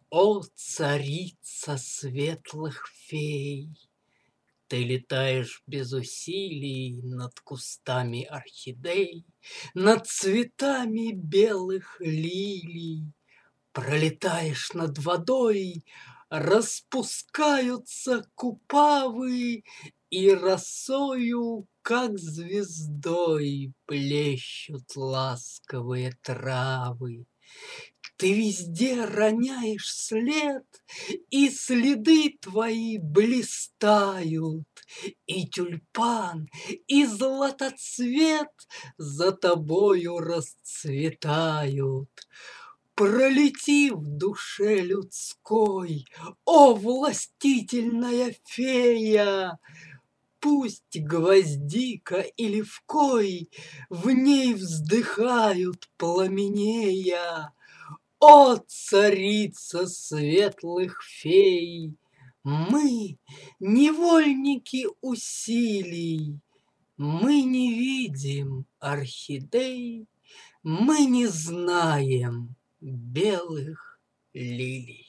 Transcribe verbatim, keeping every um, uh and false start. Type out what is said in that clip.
О, царица светлых фей! Ты летаешь без усилий над кустами орхидей, Над цветами белых лилий. Пролетаешь над водой, распускаются купавы, И росою, как звездой, плещут ласковые травы. Ты везде роняешь след, и следы твои блистают, И тюльпан, и златоцвет за тобою расцветают. Пролети в душе людской, о, властительная фея! Пусть гвоздика и левкой в ней вздыхают, пламенея. О, царица светлых фей! Мы невольники усилий, Мы не видим орхидей, Мы не знаем белых лилий.